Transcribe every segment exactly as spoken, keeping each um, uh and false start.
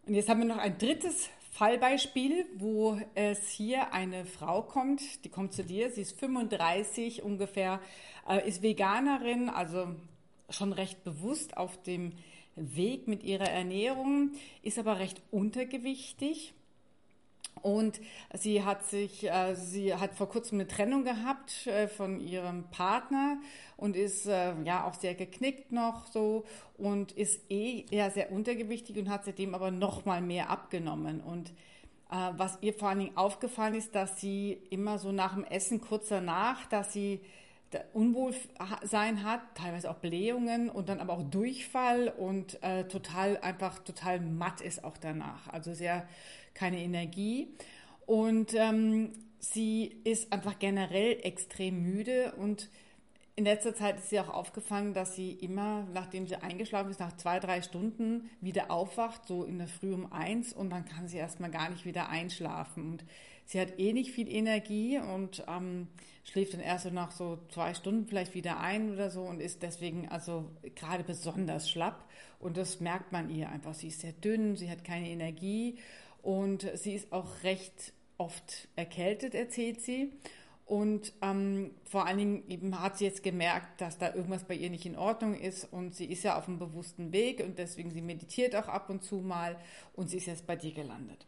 Und jetzt haben wir noch ein drittes Fallbeispiel, wo es hier eine Frau kommt, die kommt zu dir, sie ist fünfunddreißig ungefähr, äh, ist Veganerin, also schon recht bewusst auf dem Weg mit ihrer Ernährung, ist aber recht untergewichtig. Und sie hat sich, äh, sie hat vor kurzem eine Trennung gehabt äh, von ihrem Partner und ist äh, ja auch sehr geknickt noch so und ist eh ja sehr untergewichtig und hat seitdem aber noch mal mehr abgenommen. Und äh, was ihr vor allen Dingen aufgefallen ist, dass sie immer so nach dem Essen kurz danach, dass sie Unwohlsein hat, teilweise auch Blähungen und dann aber auch Durchfall und äh, total einfach total matt ist auch danach. Also sehr keine Energie. Und ähm, sie ist einfach generell extrem müde und in letzter Zeit ist ihr auch aufgefallen, dass sie immer, nachdem sie eingeschlafen ist, nach zwei, drei Stunden wieder aufwacht, so in der Früh um eins und dann kann sie erstmal gar nicht wieder einschlafen. Und sie hat eh nicht viel Energie und ähm, schläft dann erst so nach so zwei Stunden vielleicht wieder ein oder so und ist deswegen also gerade besonders schlapp. Und das merkt man ihr einfach. Sie ist sehr dünn, sie hat keine Energie und sie ist auch recht oft erkältet, erzählt sie. Und ähm, vor allen Dingen eben hat sie jetzt gemerkt, dass da irgendwas bei ihr nicht in Ordnung ist und sie ist ja auf einem bewussten Weg und deswegen sie meditiert auch ab und zu mal und sie ist jetzt bei dir gelandet.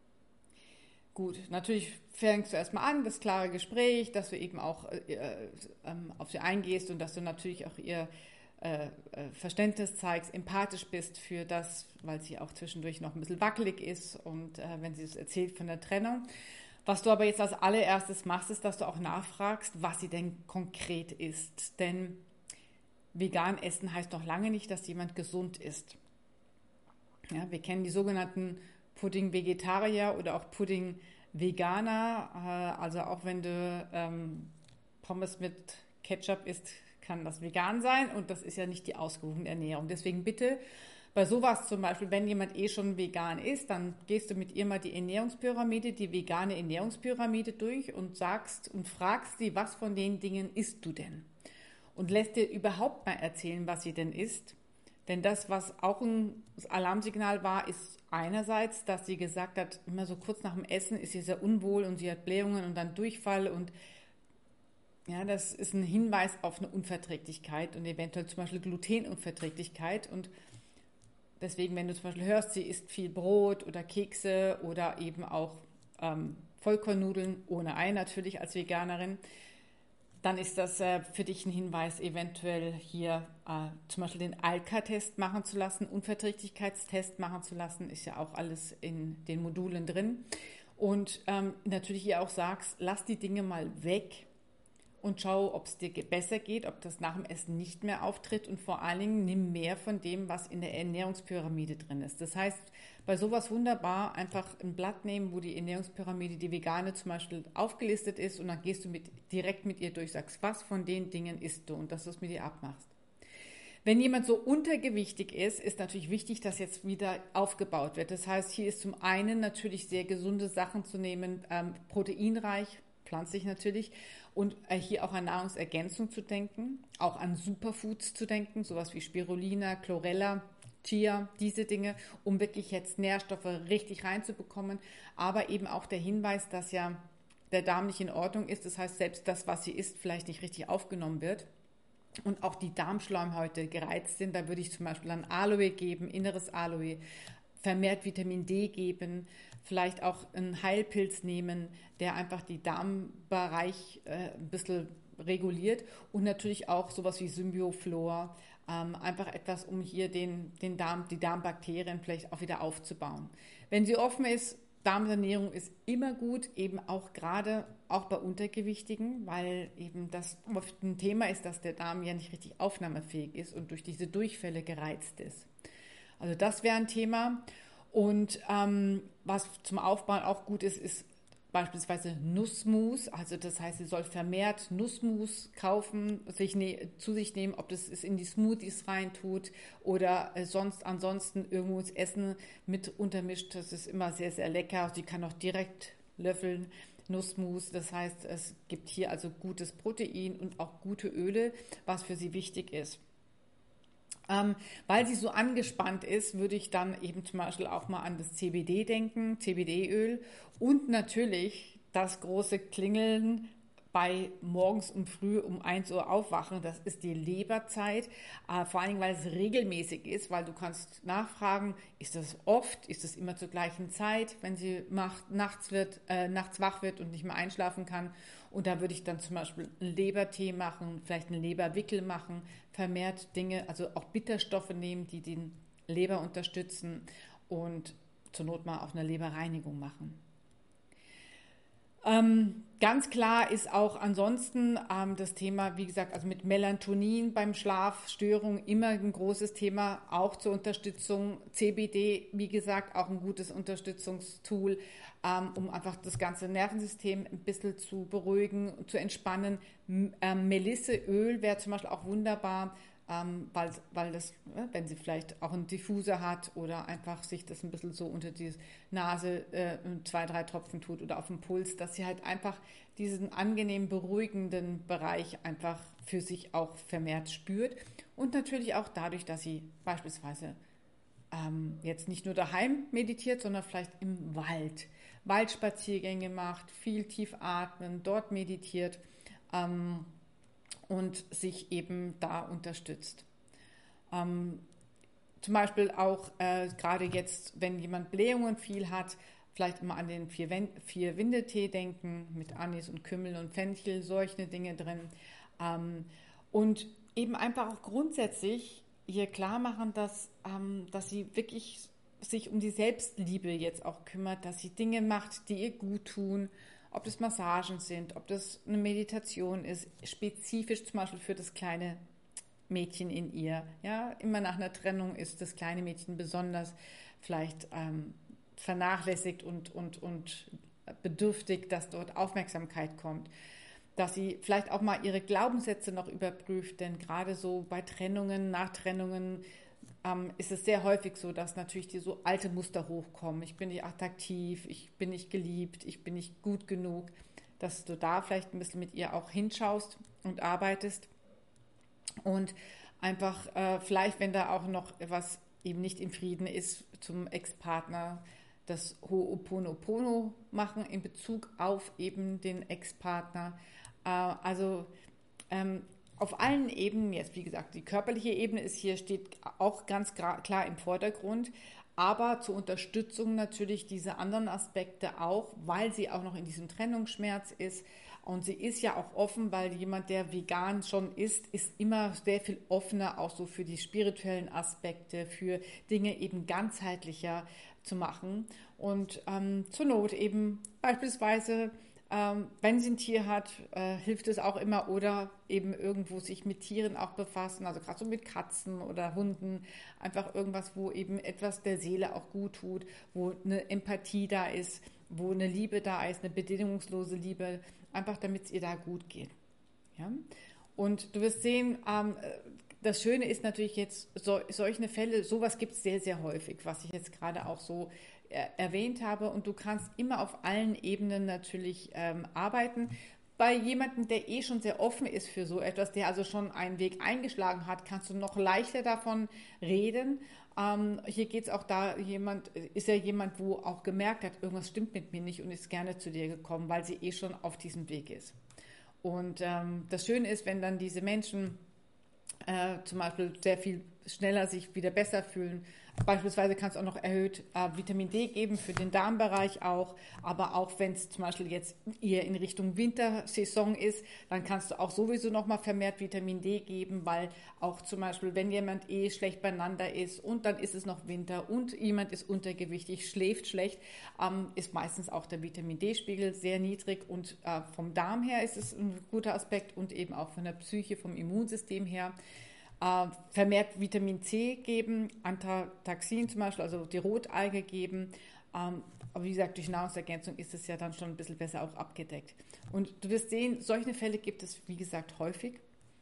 Gut, natürlich fängst du erstmal an, das klare Gespräch, dass du eben auch äh, äh, auf sie eingehst und dass du natürlich auch ihr äh, Verständnis zeigst, empathisch bist für das, weil sie auch zwischendurch noch ein bisschen wackelig ist und äh, wenn sie es erzählt von der Trennung. Was du aber jetzt als allererstes machst, ist, dass du auch nachfragst, was sie denn konkret isst. Denn vegan essen heißt noch lange nicht, dass jemand gesund ist. Ja, wir kennen die sogenannten Pudding-Vegetarier oder auch Pudding-Veganer. Also auch wenn du ähm, Pommes mit Ketchup isst, kann das vegan sein und das ist ja nicht die ausgewogene Ernährung. Deswegen bitte bei sowas zum Beispiel, wenn jemand eh schon vegan ist, dann gehst du mit ihr mal die Ernährungspyramide, die vegane Ernährungspyramide durch und sagst und fragst sie, was von den Dingen isst du denn? Und lässt dir überhaupt mal erzählen, was sie denn isst. Denn das, was auch ein Alarmsignal war, ist einerseits, dass sie gesagt hat, immer so kurz nach dem Essen ist sie sehr unwohl und sie hat Blähungen und dann Durchfall und ja, das ist ein Hinweis auf eine Unverträglichkeit und eventuell zum Beispiel Glutenunverträglichkeit und deswegen, wenn du zum Beispiel hörst, sie isst viel Brot oder Kekse oder eben auch ähm, Vollkornnudeln ohne Ei natürlich als Veganerin, dann ist das äh, für dich ein Hinweis, eventuell hier äh, zum Beispiel den Alka-Test machen zu lassen, Unverträglichkeitstest machen zu lassen, ist ja auch alles in den Modulen drin. Und ähm, natürlich hier auch sagst, lass die Dinge mal weg und schau, ob es dir besser geht, ob das nach dem Essen nicht mehr auftritt und vor allen Dingen nimm mehr von dem, was in der Ernährungspyramide drin ist. Das heißt, bei sowas wunderbar einfach ein Blatt nehmen, wo die Ernährungspyramide, die vegane zum Beispiel aufgelistet ist und dann gehst du mit, direkt mit ihr durch, sagst, was von den Dingen isst du und dass du es mit ihr abmachst. Wenn jemand so untergewichtig ist, ist natürlich wichtig, dass jetzt wieder aufgebaut wird. Das heißt, hier ist zum einen natürlich sehr gesunde Sachen zu nehmen, ähm, proteinreich, pflanzlich natürlich, und äh, hier auch an Nahrungsergänzung zu denken, auch an Superfoods zu denken, sowas wie Spirulina, Chlorella, Chia, diese Dinge, um wirklich jetzt Nährstoffe richtig reinzubekommen, aber eben auch der Hinweis, dass ja der Darm nicht in Ordnung ist, das heißt, selbst das, was sie isst, vielleicht nicht richtig aufgenommen wird. Und auch die Darmschleimhäute gereizt sind, da würde ich zum Beispiel an Aloe geben, inneres Aloe, vermehrt Vitamin D geben, vielleicht auch einen Heilpilz nehmen, der einfach die Darmbereich äh, ein bisschen reguliert und natürlich auch sowas wie Symbioflor, ähm, einfach etwas, um hier den, den Darm, die Darmbakterien vielleicht auch wieder aufzubauen. Wenn sie offen ist, Darmsanierung ist immer gut, eben auch gerade auch bei Untergewichtigen, weil eben das oft ein Thema ist, dass der Darm ja nicht richtig aufnahmefähig ist und durch diese Durchfälle gereizt ist. Also das wäre ein Thema. Und ähm, was zum Aufbauen auch gut ist, ist beispielsweise Nussmus. Also das heißt, sie soll vermehrt Nussmus kaufen, sich ne- zu sich nehmen, ob das es in die Smoothies reintut oder äh, sonst ansonsten irgendwo ins Essen mit untermischt. Das ist immer sehr, sehr lecker. Sie kann auch direkt löffeln. Nussmus, das heißt, es gibt hier also gutes Protein und auch gute Öle, was für sie wichtig ist. Ähm, weil sie so angespannt ist, würde ich dann eben zum Beispiel auch mal an das C B D denken, C B D-Öl und natürlich das große Klingeln bei morgens um früh um eins Uhr aufwachen. Das ist die Leberzeit, äh, vor allen Dingen, weil es regelmäßig ist, weil du kannst nachfragen, ist das oft, ist das immer zur gleichen Zeit, wenn sie macht, nachts, wird, äh, nachts wach wird und nicht mehr einschlafen kann. Und da würde ich dann zum Beispiel einen Lebertee machen, vielleicht einen Leberwickel machen, vermehrt Dinge, also auch Bitterstoffe nehmen, die den Leber unterstützen und zur Not mal auch eine Leberreinigung machen. Ähm, ganz klar ist auch ansonsten ähm, das Thema, wie gesagt, also mit Melatonin beim Schlafstörungen immer ein großes Thema, auch zur Unterstützung. C B D, wie gesagt, auch ein gutes Unterstützungstool, ähm, um einfach das ganze Nervensystem ein bisschen zu beruhigen, zu entspannen. M ähm, Melisseöl wäre zum Beispiel auch wunderbar, ähm, weil, weil das, äh, wenn sie vielleicht auch einen Diffuser hat oder einfach sich das ein bisschen so unter die Nase äh, zwei, drei Tropfen tut oder auf den Puls, dass sie halt einfach diesen angenehm beruhigenden Bereich einfach für sich auch vermehrt spürt. Und natürlich auch dadurch, dass sie beispielsweise ähm, jetzt nicht nur daheim meditiert, sondern vielleicht im Wald, Waldspaziergänge macht, viel tief atmen, dort meditiert. Ähm, und sich eben da unterstützt. Ähm, zum Beispiel auch äh, gerade jetzt, wenn jemand Blähungen viel hat, vielleicht immer an den vier, vier Winde-Tee denken, mit Anis und Kümmel und Fenchel, solche Dinge drin. Ähm, und eben einfach auch grundsätzlich ihr klar machen, dass, ähm, dass sie wirklich sich um die Selbstliebe jetzt auch kümmert, dass sie Dinge macht, die ihr gut tun, ob das Massagen sind, ob das eine Meditation ist, spezifisch zum Beispiel für das kleine Mädchen in ihr. Ja, immer nach einer Trennung ist das kleine Mädchen besonders vielleicht ähm, vernachlässigt und, und, und bedürftig, dass dort Aufmerksamkeit kommt. Dass sie vielleicht auch mal ihre Glaubenssätze noch überprüft, denn gerade so bei Trennungen, nach Trennungen ähm, ist es sehr häufig so, dass natürlich die so alte Muster hochkommen. Ich bin nicht attraktiv, ich bin nicht geliebt, ich bin nicht gut genug, dass du da vielleicht ein bisschen mit ihr auch hinschaust und arbeitest und einfach äh, vielleicht, wenn da auch noch etwas eben nicht im Frieden ist zum Ex-Partner, das Ho'oponopono machen in Bezug auf eben den Ex-Partner. Äh, also ähm, auf allen Ebenen, jetzt wie gesagt, die körperliche Ebene ist hier, steht auch ganz klar im Vordergrund, aber zur Unterstützung natürlich diese anderen Aspekte auch, weil sie auch noch in diesem Trennungsschmerz ist. Und sie ist ja auch offen, weil jemand, der vegan schon ist, ist immer sehr viel offener auch so für die spirituellen Aspekte, für Dinge eben ganzheitlicher zu machen. Und ähm, zur Not eben beispielsweise, ähm, wenn sie ein Tier hat, äh, hilft es auch immer oder eben irgendwo sich mit Tieren auch befassen, also gerade so mit Katzen oder Hunden, einfach irgendwas, wo eben etwas der Seele auch gut tut, wo eine Empathie da ist, wo eine Liebe da ist, eine bedingungslose Liebe, einfach damit es ihr da gut geht. Ja? Und du wirst sehen, ähm, das Schöne ist natürlich jetzt, so, solche Fälle, sowas gibt es sehr, sehr häufig, was ich jetzt gerade auch so äh, erwähnt habe. Und du kannst immer auf allen Ebenen natürlich ähm, arbeiten. Bei jemandem, der eh schon sehr offen ist für so etwas, der also schon einen Weg eingeschlagen hat, kannst du noch leichter davon reden. Ähm, hier geht es auch da, jemand, ist ja jemand, wo auch gemerkt hat, irgendwas stimmt mit mir nicht und ist gerne zu dir gekommen, weil sie eh schon auf diesem Weg ist. Und ähm, das Schöne ist, wenn dann diese Menschen äh, zum Beispiel sehr viel schneller sich wieder besser fühlen. Beispielsweise kann es auch noch erhöht äh, Vitamin D geben für den Darmbereich auch, aber auch wenn es zum Beispiel jetzt eher in Richtung Wintersaison ist, dann kannst du auch sowieso nochmal vermehrt Vitamin D geben, weil auch zum Beispiel, wenn jemand eh schlecht beieinander ist und dann ist es noch Winter und jemand ist untergewichtig, schläft schlecht, ähm, ist meistens auch der Vitamin D-Spiegel sehr niedrig und äh, vom Darm her ist es ein guter Aspekt und eben auch von der Psyche, vom Immunsystem her. Äh, vermehrt Vitamin C geben, Anthraxin zum Beispiel, also die Rotalge geben. Ähm, aber wie gesagt, durch Nahrungsergänzung ist es ja dann schon ein bisschen besser auch abgedeckt. Und du wirst sehen, solche Fälle gibt es, wie gesagt, häufig.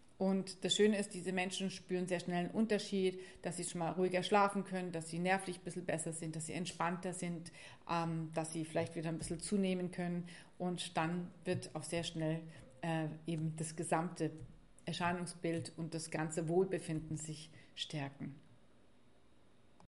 Und das Schöne ist, diese Menschen spüren sehr schnell einen Unterschied, dass sie schon mal ruhiger schlafen können, dass sie nervlich ein bisschen besser sind, dass sie entspannter sind, ähm, dass sie vielleicht wieder ein bisschen zunehmen können. Und dann wird auch sehr schnell äh, eben das gesamte Erscheinungsbild und das ganze Wohlbefinden sich stärken.